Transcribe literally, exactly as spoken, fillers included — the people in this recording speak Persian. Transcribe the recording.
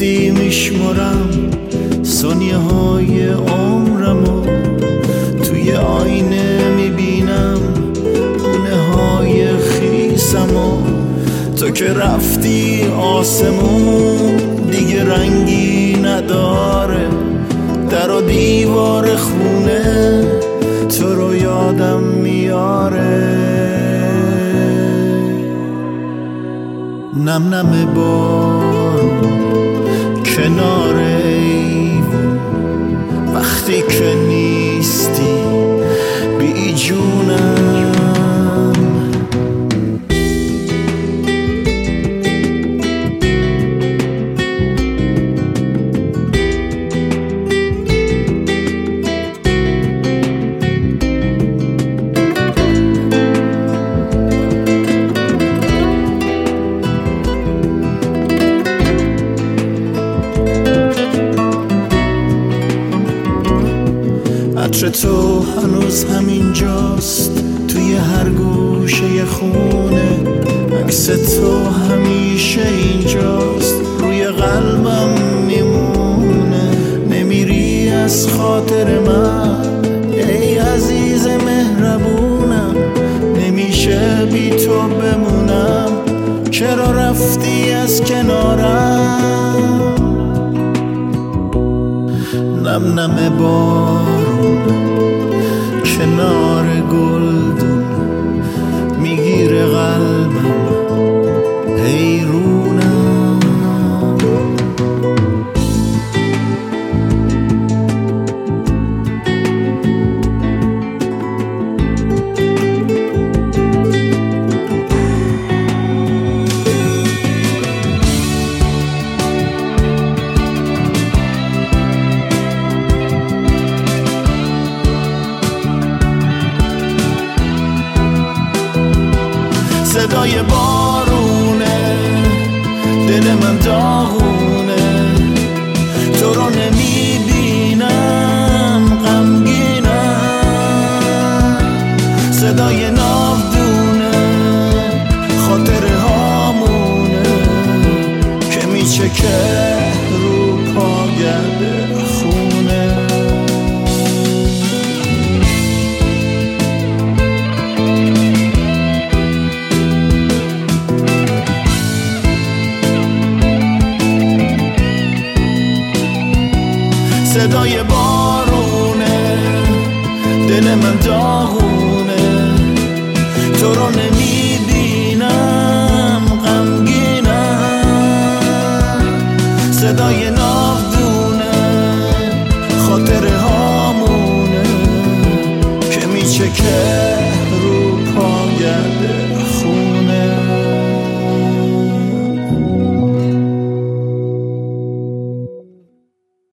نیستی میشمرم ثانیه های عمرمو، توی آینه میبینم گونه های خیسمو. تو که رفتی آسمون دیگه رنگی نداره، در و دیوار خونه تو رو یادم میاره. نم نم بارون کنار ایوون، وقتی که نیستی بی جونم. عطر تو هنوز همینجاست توی هر گوشه خونه، عکس تو همیشه اینجاست روی قلبم میمونه. نمیری از خاطر من ای عزیز مهربونم، نمیشه بی تو بمونم، چرا رفتی از کنارم. نم نم بارون کنار گلدون میگیره قلبم حیرونم. صدای بارونه دل من داغونه، تو رو نمیبینم غمگینم. صدای ناودونه خاطره هامونه که میچکه رو پاگرد خونه. صدای بارونه دل من داغونه، تو رو نمیبینم غمگینم. صدای ناودونه خاطره هامونه که میچکه